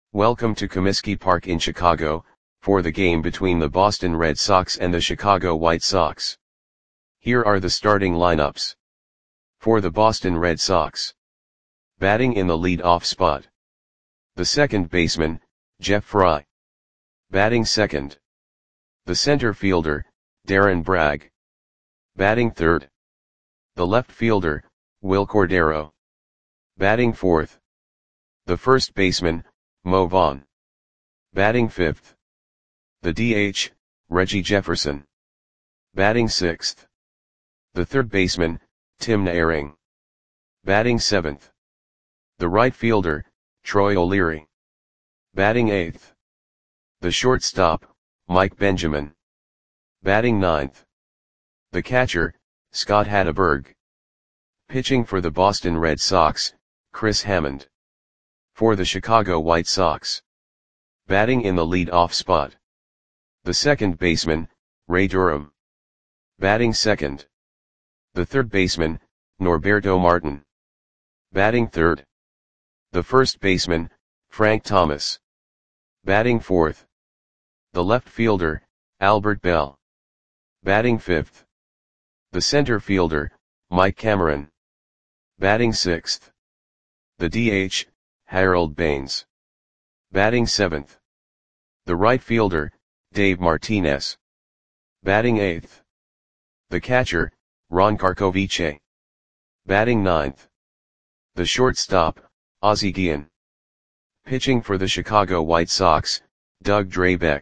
Welcome to Comiskey Park in Chicago, for the game between the Boston Red Sox and the Chicago White Sox. Here are the starting lineups. For the Boston Red Sox. Batting in the lead-off spot. The second baseman, Jeff Frye. Batting second. The center fielder, Darren Bragg. Batting third. The left fielder, Wil Cordero. Batting fourth. The first baseman, Mo Vaughn. Batting fifth. The DH, Reggie Jefferson. Batting sixth. The third baseman, Tim Naehring. Batting seventh. The right fielder, Troy O'Leary. Batting eighth. The shortstop, Mike Benjamin. Batting ninth. The catcher, Scott Hatteberg. Pitching for the Boston Red Sox, Chris Hammond. For the Chicago White Sox. Batting in the lead-off spot. The second baseman, Ray Durham. Batting second. The third baseman, Norberto Martin. Batting third. The first baseman, Frank Thomas. Batting fourth. The left fielder, Albert Belle. Batting fifth. The center fielder, Mike Cameron. Batting sixth. The DH, Harold Baines. Batting seventh. The right fielder, Dave Martinez. Batting eighth. The catcher, Ron Karkovice. Batting ninth. The shortstop, Ozzie Guillen. Pitching for the Chicago White Sox, Doug Drabek.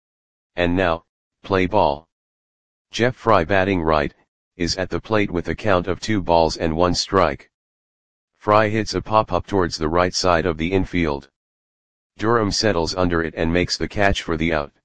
And now, play ball. Jeff Frye batting right, is at the plate with a count of 2 balls and 1 strike. Frye hits a pop-up towards the right side of the infield. Durham settles under it and makes the catch for the out.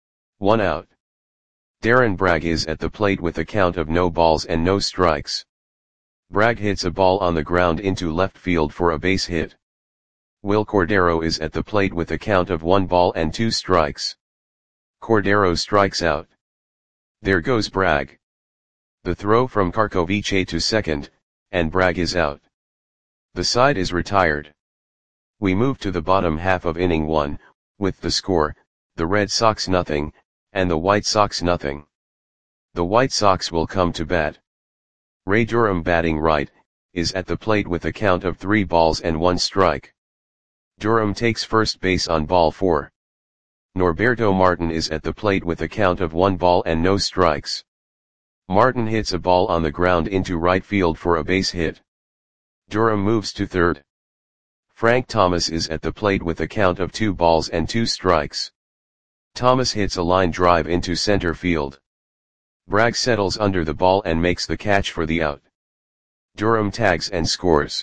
1 out. Darren Bragg is at the plate with a count of no balls and no strikes. Bragg hits a ball on the ground into left field for a base hit. Wil Cordero is at the plate with a count of 1 ball and 2 strikes. Cordero strikes out. There goes Bragg. The throw from Karkovice to second, and Bragg is out. The side is retired. We move to the bottom half of inning 1, with the score, the Red Sox nothing, and the White Sox nothing. The White Sox will come to bat. Ray Durham batting right, is at the plate with a count of 3 balls and 1 strike. Durham takes first base on ball 4. Norberto Martin is at the plate with a count of 1 ball and no strikes. Martin hits a ball on the ground into right field for a base hit. Durham moves to third. Frank Thomas is at the plate with a count of 2 balls and 2 strikes. Thomas hits a line drive into center field. Bragg settles under the ball and makes the catch for the out. Durham tags and scores.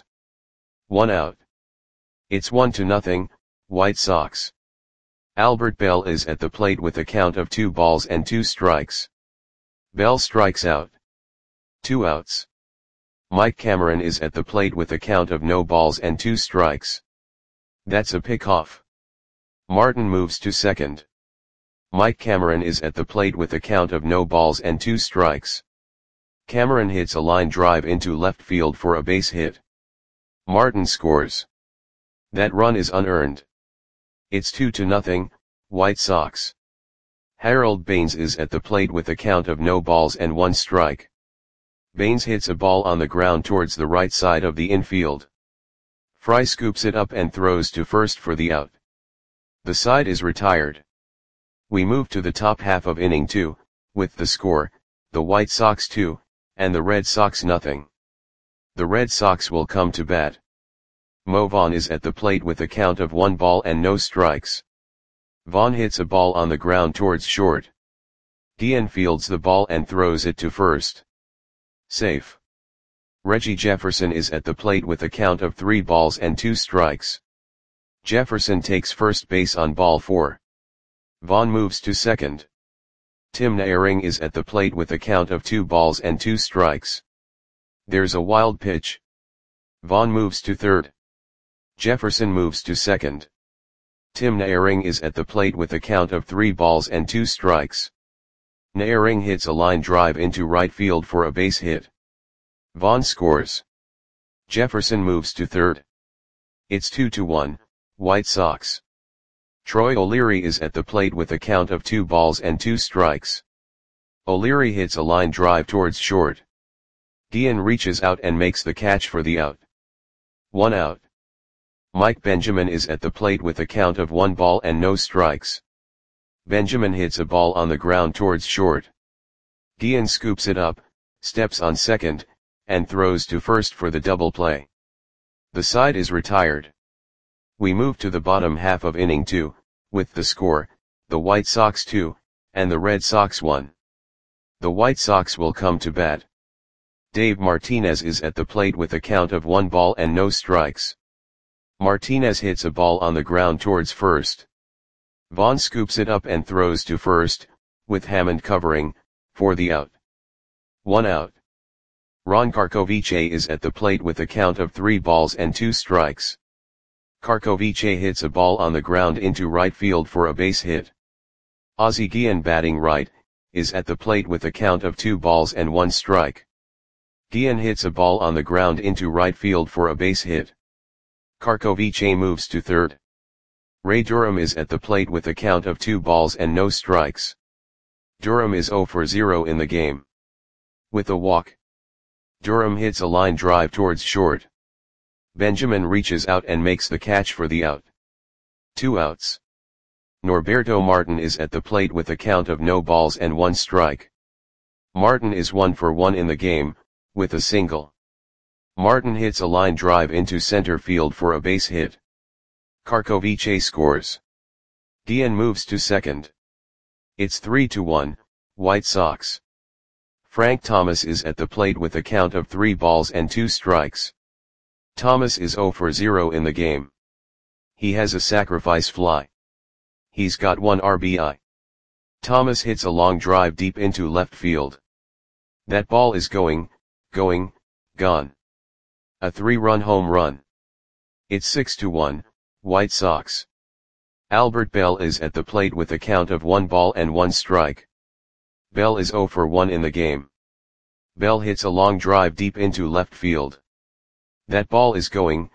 1 out. It's 1-0, White Sox. Albert Belle is at the plate with a count of 2 balls and 2 strikes. Belle strikes out. 2 outs. Mike Cameron is at the plate with a count of no balls and 2 strikes. That's a pickoff. Martin moves to second. Mike Cameron is at the plate with a count of no balls and 2 strikes. Cameron hits a line drive into left field for a base hit. Martin scores. That run is unearned. It's 2-0, White Sox. Harold Baines is at the plate with a count of no balls and 1 strike. Baines hits a ball on the ground towards the right side of the infield. Frye scoops it up and throws to first for the out. The side is retired. We move to the top half of inning 2, with the score, the White Sox 2, and the Red Sox nothing. The Red Sox will come to bat. Mo Vaughn is at the plate with a count of 1 ball and no strikes. Vaughn hits a ball on the ground towards short. Guillen fields the ball and throws it to first. Safe. Reggie Jefferson is at the plate with a count of 3 balls and 2 strikes. Jefferson takes first base on ball 4. Vaughn moves to second. Tim Naehring is at the plate with a count of 2 balls and 2 strikes. There's a wild pitch. Vaughn moves to third. Jefferson moves to second. Tim Naehring is at the plate with a count of 3 balls and 2 strikes. Naehring hits a line drive into right field for a base hit. Vaughn scores. Jefferson moves to third. It's 2-1, White Sox. Troy O'Leary is at the plate with a count of 2 balls and 2 strikes. O'Leary hits a line drive towards short. Guillen reaches out and makes the catch for the out. 1 out. Mike Benjamin is at the plate with a count of 1 ball and no strikes. Benjamin hits a ball on the ground towards short. Guillen scoops it up, steps on second, and throws to first for the double play. The side is retired. We move to the bottom half of inning 2, with the score, the White Sox 2, and the Red Sox 1. The White Sox will come to bat. Dave Martinez is at the plate with a count of 1 ball and no strikes. Martinez hits a ball on the ground towards first. Vaughn scoops it up and throws to first, with Hammond covering, for the out. 1 out. Ron Karkovice is at the plate with a count of 3 balls and 2 strikes. Karkovice hits a ball on the ground into right field for a base hit. Ozzie Guillen, batting right, is at the plate with a count of 2 balls and 1 strike. Guillen hits a ball on the ground into right field for a base hit. Karkovice moves to third. Ray Durham is at the plate with a count of 2 balls and no strikes. Durham is 0 for 0 in the game. With a walk, Durham hits a line drive towards short. Benjamin reaches out and makes the catch for the out. 2 outs. Norberto Martin is at the plate with a count of no balls and 1 strike. Martin is 1 for 1 in the game, with a single. Martin hits a line drive into center field for a base hit. Karkovice scores. Guillen moves to second. It's 3-1, White Sox. Frank Thomas is at the plate with a count of 3 balls and 2 strikes. Thomas is 0 for 0 in the game. He has a sacrifice fly. He's got 1 RBI. Thomas hits a long drive deep into left field. That ball is going, gone. A 3-run home run. It's 6-1, White Sox. Albert Bell is at the plate with a count of 1 ball and 1 strike. Bell is 0 for 1 in the game. Bell hits a long drive deep into left field. That ball is going,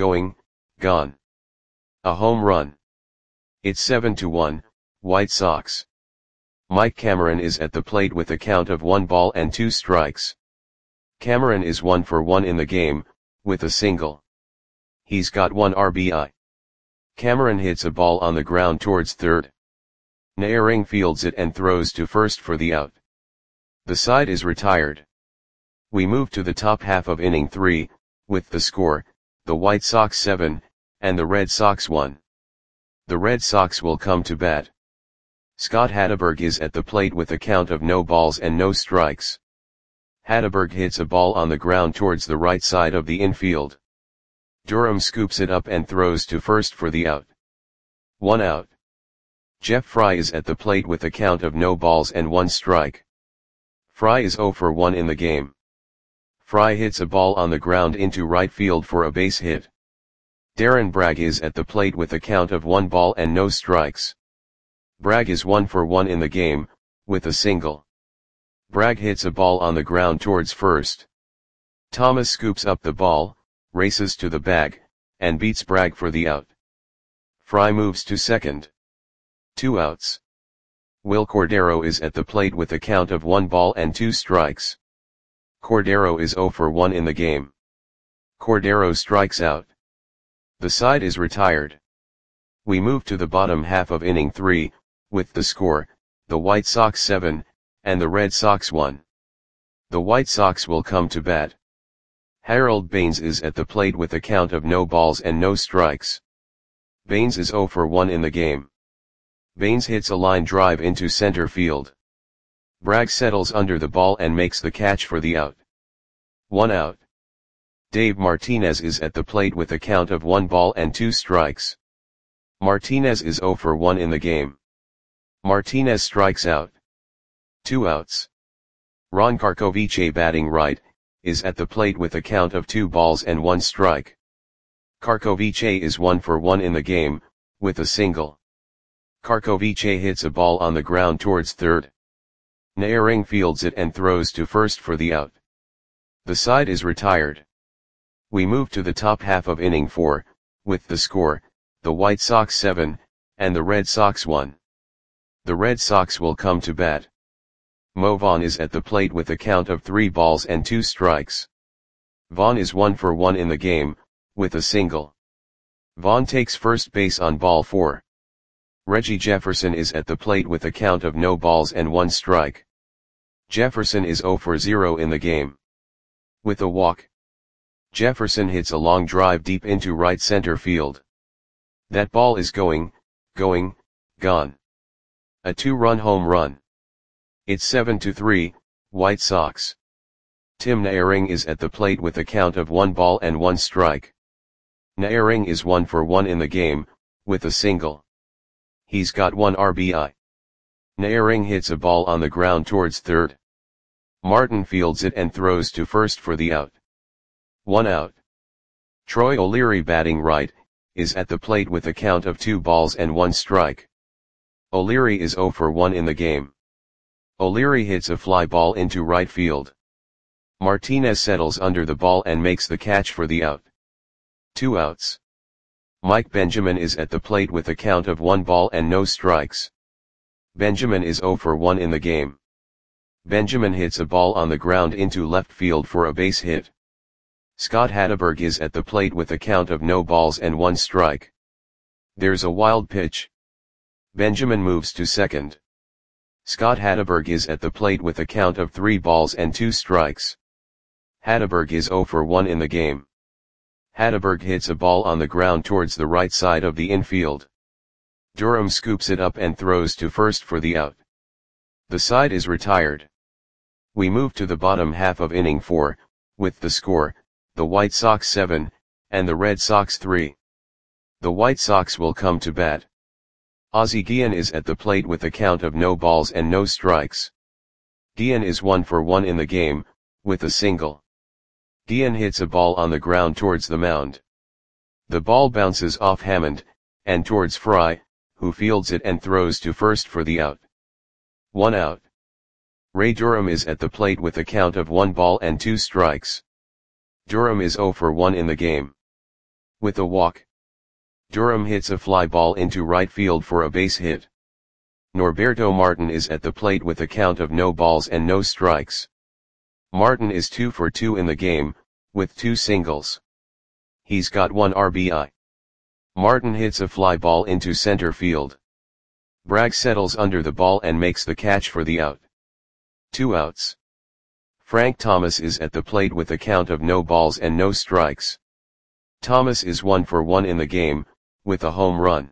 gone. A home run. It's 7-1, White Sox. Mike Cameron is at the plate with a count of 1 ball and 2 strikes. Cameron is 1 for 1 in the game, with a single. He's got 1 RBI. Cameron hits a ball on the ground towards third. Naehring fields it and throws to first for the out. The side is retired. We move to the top half of inning 3, with the score, the White Sox 7, and the Red Sox 1. The Red Sox will come to bat. Scott Hatteberg is at the plate with a count of no balls and no strikes. Hatteberg hits a ball on the ground towards the right side of the infield. Durham scoops it up and throws to first for the out. 1 out. Jeff Fry is at the plate with a count of no balls and 1 strike. Fry is 0 for 1 in the game. Fry hits a ball on the ground into right field for a base hit. Darren Bragg is at the plate with a count of 1 ball and no strikes. Bragg is 1 for 1 in the game, with a single. Bragg hits a ball on the ground towards first. Thomas scoops up the ball, races to the bag, and beats Bragg for the out. Fry moves to second. 2 outs. Will Cordero is at the plate with a count of 1 ball and 2 strikes. Cordero is 0 for 1 in the game. Cordero strikes out. The side is retired. We move to the bottom half of inning 3, with the score, the White Sox 7, and the Red Sox 1. The White Sox will come to bat. Harold Baines is at the plate with a count of no balls and no strikes. Baines is 0 for 1 in the game. Baines hits a line drive into center field. Bragg settles under the ball and makes the catch for the out. 1 out. Dave Martinez is at the plate with a count of 1 ball and 2 strikes. Martinez is 0 for 1 in the game. Martinez strikes out. 2 outs. Ron Karkovice, batting right, is at the plate with a count of 2 balls and 1 strike. Karkovice is 1 for 1 in the game, with a single. Karkovice hits a ball on the ground towards third. Naehring fields it and throws to first for the out. The side is retired. We move to the top half of inning 4, with the score, the White Sox 7, and the Red Sox 1. The Red Sox will come to bat. Mo Vaughn is at the plate with a count of 3 balls and 2 strikes. Vaughn is 1 for 1 in the game, with a single. Vaughn takes first base on ball 4. Reggie Jefferson is at the plate with a count of no balls and 1 strike. Jefferson is 0 for 0 in the game. With a walk. Jefferson hits a long drive deep into right center field. That ball is gone. A 2-run home run. It's 7-3, White Sox. Tim Naehring is at the plate with a count of 1 ball and 1 strike. Naehring is 1 for 1 in the game, with a single. He's got 1 RBI. Naehring hits a ball on the ground towards third. Martin fields it and throws to first for the out. 1 out. Troy O'Leary, batting right, is at the plate with a count of 2 balls and 1 strike. O'Leary is 0 for 1 in the game. O'Leary hits a fly ball into right field. Martinez settles under the ball and makes the catch for the out. 2 outs. Mike Benjamin is at the plate with a count of 1 ball and no strikes. Benjamin is 0 for 1 in the game. Benjamin hits a ball on the ground into left field for a base hit. Scott Hatteberg is at the plate with a count of no balls and 1 strike. There's a wild pitch. Benjamin moves to second. Scott Hatteberg is at the plate with a count of 3 balls and 2 strikes. Hatteberg is 0 for 1 in the game. Hatteberg hits a ball on the ground towards the right side of the infield. Durham scoops it up and throws to first for the out. The side is retired. We move to the bottom half of inning 4, with the score, the White Sox 7, and the Red Sox 3. The White Sox will come to bat. Ozzie Guillen is at the plate with a count of no balls and no strikes. Guillen is 1 for 1 in the game, with a single. Guillen hits a ball on the ground towards the mound. The ball bounces off Hammond, and towards Fry, who fields it and throws to first for the out. 1 out. Ray Durham is at the plate with a count of 1 ball and 2 strikes. Durham is 0 for 1 in the game. With a walk. Durham hits a fly ball into right field for a base hit. Norberto Martin is at the plate with a count of no balls and no strikes. Martin is 2 for 2 in the game, with 2 singles. He's got 1 RBI. Martin hits a fly ball into center field. Bragg settles under the ball and makes the catch for the out. 2 outs. Frank Thomas is at the plate with a count of no balls and no strikes. Thomas is 1 for 1 in the game, with a home run.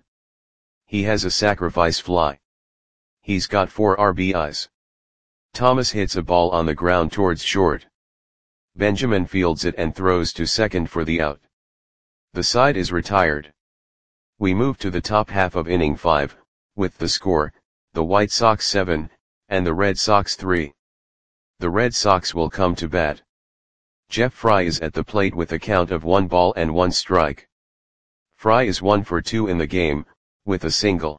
He has a sacrifice fly. He's got 4 RBIs. Thomas hits a ball on the ground towards short. Benjamin fields it and throws to second for the out. The side is retired. We move to the top half of inning 5, with the score, the White Sox 7, and the Red Sox 3. The Red Sox will come to bat. Jeff Fry is at the plate with a count of 1 ball and 1 strike. Fry is 1 for 2 in the game, with a single.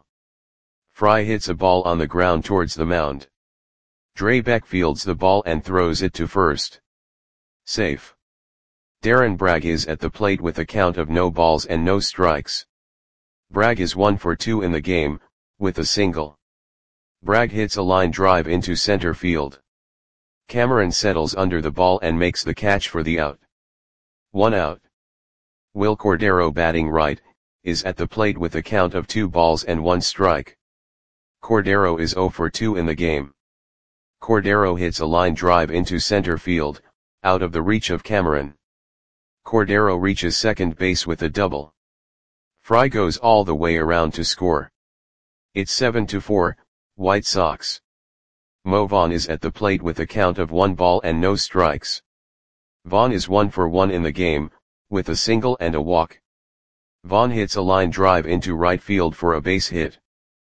Fry hits a ball on the ground towards the mound. Drabek fields the ball and throws it to first. Safe. Darren Bragg is at the plate with a count of no balls and no strikes. Bragg is 1 for 2 in the game, with a single. Bragg hits a line drive into center field. Cameron settles under the ball and makes the catch for the out. 1 out. Will Cordero, batting right, is at the plate with a count of 2 balls and 1 strike. Cordero is 0 for 2 in the game. Cordero hits a line drive into center field, out of the reach of Cameron. Cordero reaches second base with a double. Fry goes all the way around to score. It's 7-4, White Sox. Mo Vaughn is at the plate with a count of 1 ball and no strikes. Vaughn is 1 for 1 in the game, with a single and a walk. Vaughn hits a line drive into right field for a base hit.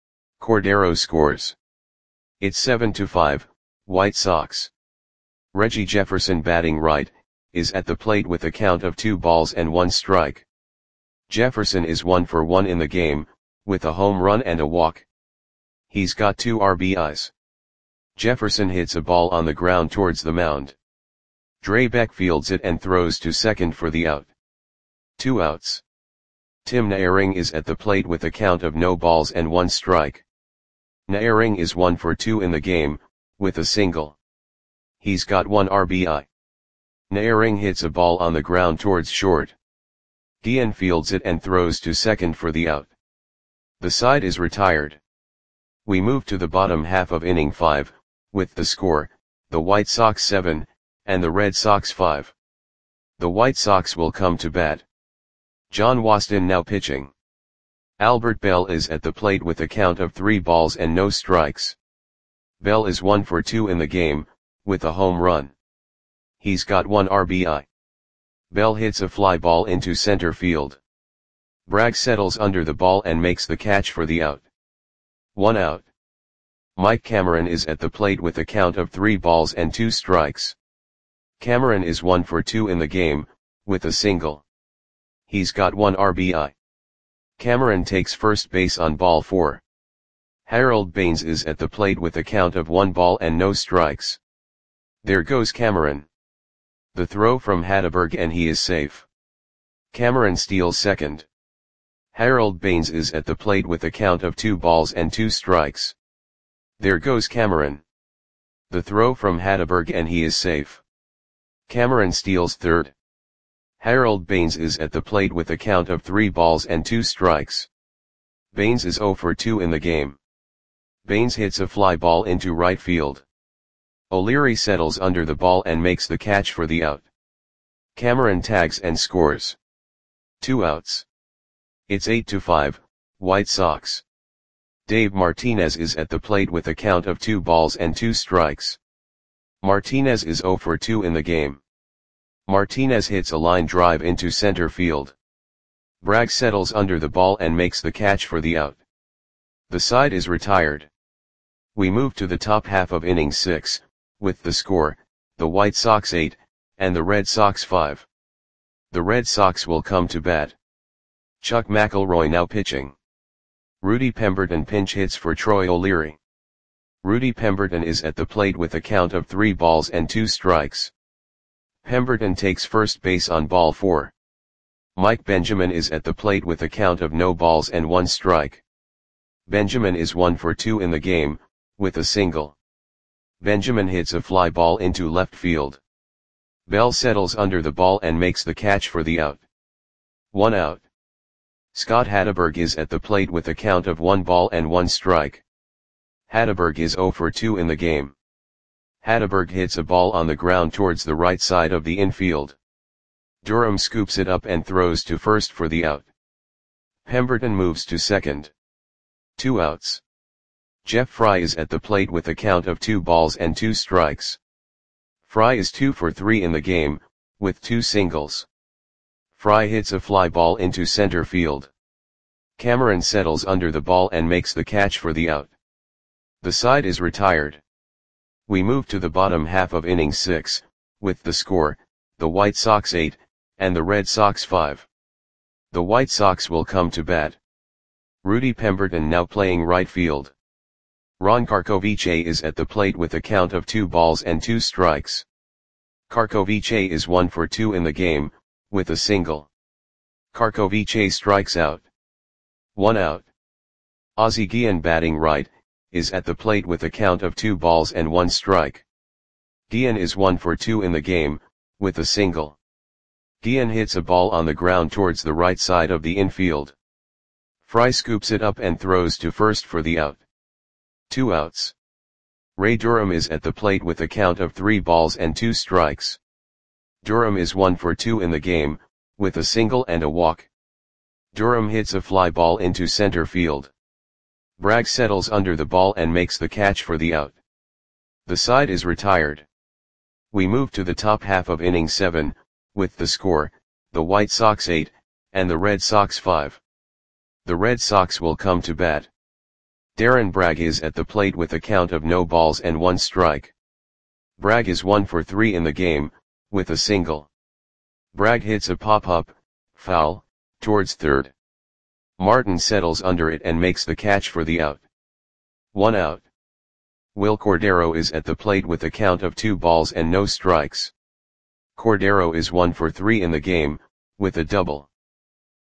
Cordero scores. It's 7-5, White Sox. Reggie Jefferson, batting right, is at the plate with a count of 2 balls and 1 strike. Jefferson is 1 for 1 in the game, with a home run and a walk. He's got 2 RBIs. Jefferson hits a ball on the ground towards the mound. Drabek fields it and throws to second for the out. 2 outs. Tim Naehring is at the plate with a count of no balls and 1 strike. Naehring is 1 for 2 in the game, with a single. He's got 1 RBI. Naehring hits a ball on the ground towards short. Guillen fields it and throws to second for the out. The side is retired. We move to the bottom half of inning 5, with the score, the White Sox 7, and the Red Sox 5. The White Sox will come to bat. John Waston now pitching. Albert Belle is at the plate with a count of 3 balls and no strikes. Belle is 1 for 2 in the game, with a home run. He's got 1 RBI. Belle hits a fly ball into center field. Bragg settles under the ball and makes the catch for the out. 1 out. Mike Cameron is at the plate with a count of 3 balls and 2 strikes. Cameron is 1 for 2 in the game, with a single. He's got 1 RBI. Cameron takes first base on ball 4. Harold Baines is at the plate with a count of 1 ball and no strikes. There goes Cameron. The throw from Hatteberg and he is safe. Cameron steals second. Harold Baines is at the plate with a count of 2 balls and 2 strikes. There goes Cameron. The throw from Hatteberg and he is safe. Cameron steals third. Harold Baines is at the plate with a count of 3 balls and 2 strikes. Baines is 0 for 2 in the game. Baines hits a fly ball into right field. O'Leary settles under the ball and makes the catch for the out. Cameron tags and scores. 2 outs. It's 8-5, White Sox. Dave Martinez is at the plate with a count of 2 balls and 2 strikes. Martinez is 0 for 2 in the game. Martinez hits a line drive into center field. Bragg settles under the ball and makes the catch for the out. The side is retired. We move to the top half of inning 6, with the score, the White Sox 8, and the Red Sox 5. The Red Sox will come to bat. Chuck McElroy now pitching. Rudy Pemberton pinch hits for Troy O'Leary. Rudy Pemberton is at the plate with a count of 3 balls and 2 strikes. Pemberton takes first base on ball 4. Mike Benjamin is at the plate with a count of no balls and 1 strike. Benjamin is 1 for 2 in the game, with a single. Benjamin hits a fly ball into left field. Bell settles under the ball and makes the catch for the out. 1 out. Scott Hatteberg is at the plate with a count of 1 ball and 1 strike. Hatteberg is 0 for 2 in the game. Hatteberg hits a ball on the ground towards the right side of the infield. Durham scoops it up and throws to first for the out. Pemberton moves to second. 2 outs. Jeff Fry is at the plate with a count of 2 balls and 2 strikes. Fry is 2 for 3 in the game, with 2 singles. Fry hits a fly ball into center field. Cameron settles under the ball and makes the catch for the out. The side is retired. We move to the bottom half of inning 6, with the score, the White Sox 8, and the Red Sox 5. The White Sox will come to bat. Rudy Pemberton now playing right field. Ron Karkovice is at the plate with a count of 2 balls and 2 strikes. Karkovice is 1 for 2 in the game, with a single. Karkovice strikes out. 1 out. Ozzie Guillen batting right, is at the plate with a count of 2 balls and 1 strike. Guillen is 1 for 2 in the game, with a single. Guillen hits a ball on the ground towards the right side of the infield. Fry scoops it up and throws to first for the out. 2 outs. Ray Durham is at the plate with a count of 3 balls and 2 strikes. Durham is 1 for 2 in the game, with a single and a walk. Durham hits a fly ball into center field. Bragg settles under the ball and makes the catch for the out. The side is retired. We move to the top half of inning 7, with the score, the White Sox 8, and the Red Sox 5. The Red Sox will come to bat. Darren Bragg is at the plate with a count of no balls and 1 strike. Bragg is 1 for 3 in the game, with a single. Bragg hits a pop-up, foul, towards third. Martin settles under it and makes the catch for the out. 1 out. Will Cordero is at the plate with a count of 2 balls and no strikes. Cordero is 1 for 3 in the game, with a double.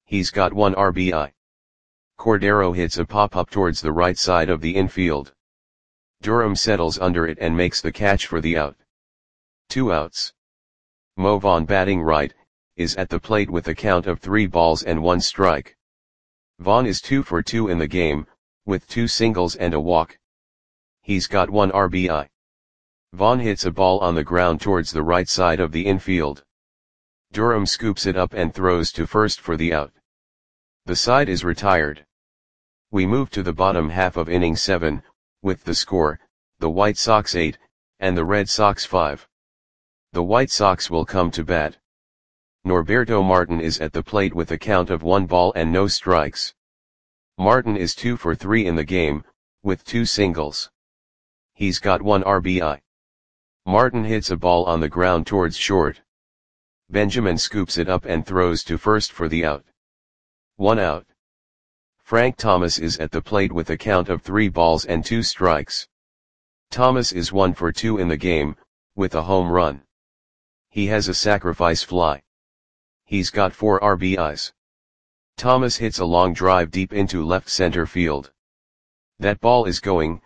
He's got 1 RBI. Cordero hits a pop-up towards the right side of the infield. Durham settles under it and makes the catch for the out. 2 outs. Mo Vaughn, batting right, is at the plate with a count of 3 balls and 1 strike. Vaughn is 2 for 2 in the game, with 2 singles and a walk. He's got 1 RBI. Vaughn hits a ball on the ground towards the right side of the infield. Durham scoops it up and throws to first for the out. The side is retired. We move to the bottom half of inning 7, with the score, the White Sox 8, and the Red Sox 5. The White Sox will come to bat. Norberto Martin is at the plate with a count of 1 ball and no strikes. Martin is 2 for 3 in the game, with 2 singles. He's got 1 RBI. Martin hits a ball on the ground towards short. Benjamin scoops it up and throws to first for the out. 1 out. Frank Thomas is at the plate with a count of 3 balls and 2 strikes. Thomas is 1 for 2 in the game, with a home run. He has a sacrifice fly. He's got 4 RBIs. Thomas hits a long drive deep into left center field. That ball is gone.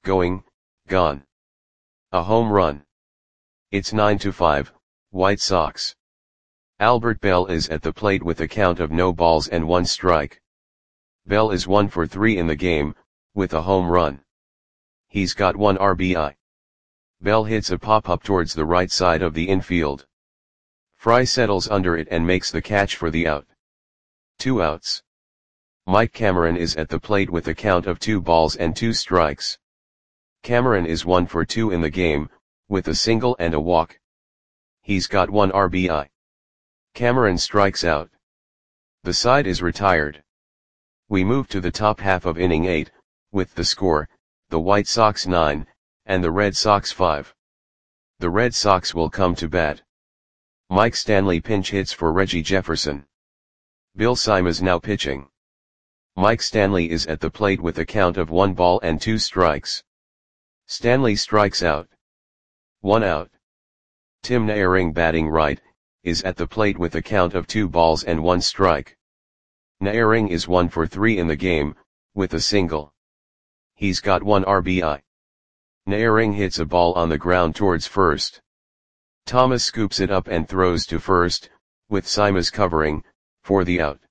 A home run. It's 9-5, White Sox. Albert Bell is at the plate with a count of no balls and 1 strike. Bell is 1 for 3 in the game, with a home run. He's got 1 RBI. Bell hits a pop-up towards the right side of the infield. Fry settles under it and makes the catch for the out. 2 outs. Mike Cameron is at the plate with a count of 2 balls and 2 strikes. Cameron is 1 for 2 in the game, with a single and a walk. He's got 1 RBI. Cameron strikes out. The side is retired. We move to the top half of inning 8, with the score, the White Sox 9, and the Red Sox 5. The Red Sox will come to bat. Mike Stanley pinch hits for Reggie Jefferson. Bill Simas now pitching. Mike Stanley is at the plate with a count of 1 ball and 2 strikes. Stanley strikes out. 1 out. Tim Naehring, batting right, is at the plate with a count of 2 balls and 1 strike. Naehring is 1 for 3 in the game, with a single. He's got 1 RBI. Naehring hits a ball on the ground towards first. Thomas scoops it up and throws to first, with Simas covering, for the out.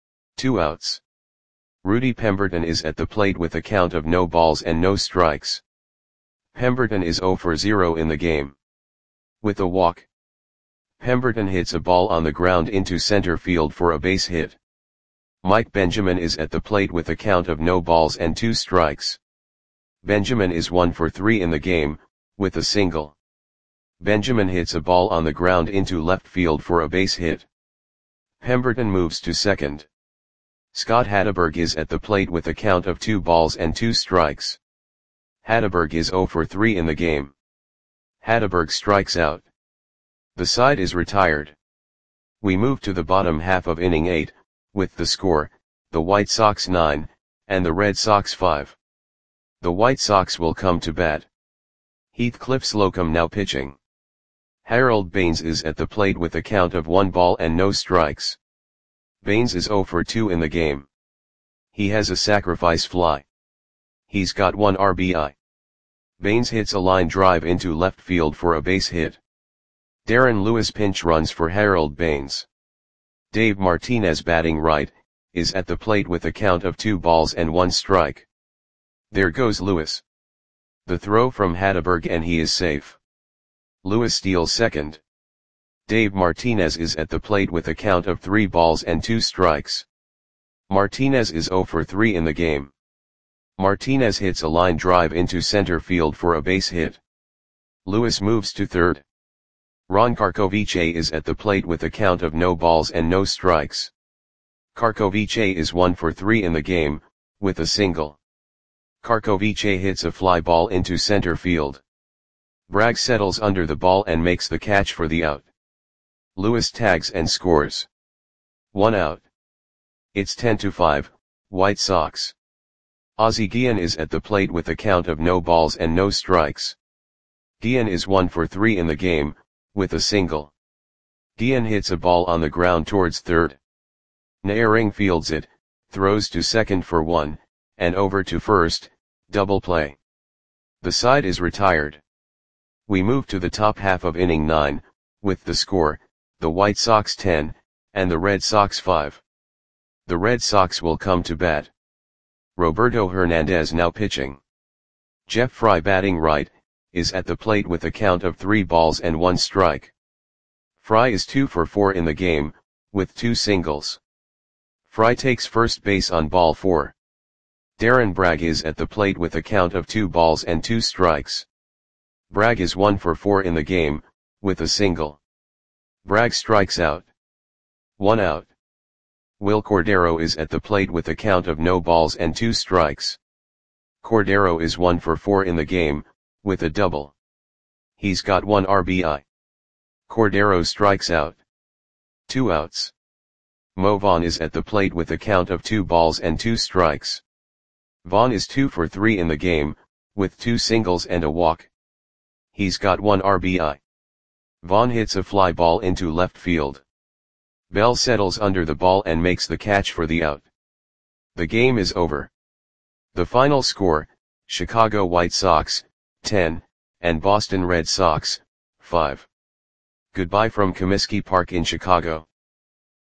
2 outs. Rudy Pemberton is at the plate with a count of no balls and no strikes. Pemberton is 0 for 0 in the game. With a walk. Pemberton hits a ball on the ground into center field for a base hit. Mike Benjamin is at the plate with a count of no balls and 2 strikes. Benjamin is 1 for 3 in the game, with a single. Benjamin hits a ball on the ground into left field for a base hit. Pemberton moves to second. Scott Hatteberg is at the plate with a count of 2 balls and 2 strikes. Hatteberg is 0 for 3 in the game. Hatteberg strikes out. The side is retired. We move to the bottom half of inning 8, with the score, the White Sox 9, and the Red Sox 5. The White Sox will come to bat. Heathcliff Slocum now pitching. Harold Baines is at the plate with a count of 1 ball and no strikes. Baines is 0 for 2 in the game. He has a sacrifice fly. He's got 1 RBI. Baines hits a line drive into left field for a base hit. Darren Lewis pinch runs for Harold Baines. Dave Martinez, batting right, is at the plate with a count of 2 balls and 1 strike. There goes Lewis. The throw from Hatteberg and he is safe. Lewis steals second. Dave Martinez is at the plate with a count of 3 balls and 2 strikes. Martinez is 0 for 3 in the game. Martinez hits a line drive into center field for a base hit. Lewis moves to third. Ron Karkovice is at the plate with a count of no balls and no strikes. Karkovice is 1 for 3 in the game, with a single. Karkovice hits a fly ball into center field. Bragg settles under the ball and makes the catch for the out. Lewis tags and scores. 1 out. It's 10-5, White Sox. Ozzie Guillen is at the plate with a count of no balls and no strikes. Guillen is 1 for 3 in the game, with a single. Guillen hits a ball on the ground towards third. Naehring fields it, throws to second for 1, and over to first, double play. The side is retired. We move to the top half of inning 9, with the score, the White Sox 10, and the Red Sox 5. The Red Sox will come to bat. Roberto Hernandez now pitching. Jeff Fry batting right, is at the plate with a count of 3 balls and 1 strike. Fry is 2 for 4 in the game, with 2 singles. Fry takes first base on ball 4. Darren Bragg is at the plate with a count of 2 balls and 2 strikes. Bragg is 1 for 4 in the game, with a single. Bragg strikes out. 1 out. Will Cordero is at the plate with a count of no balls and 2 strikes. Cordero is 1 for 4 in the game, with a double. He's got 1 RBI. Cordero strikes out. 2 outs. Mo Vaughn is at the plate with a count of 2 balls and 2 strikes. Vaughn is 2 for 3 in the game, with 2 singles and a walk. He's got 1 RBI. Vaughn hits a fly ball into left field. Bell settles under the ball and makes the catch for the out. The game is over. The final score, Chicago White Sox, 10, and Boston Red Sox, 5. Goodbye from Comiskey Park in Chicago.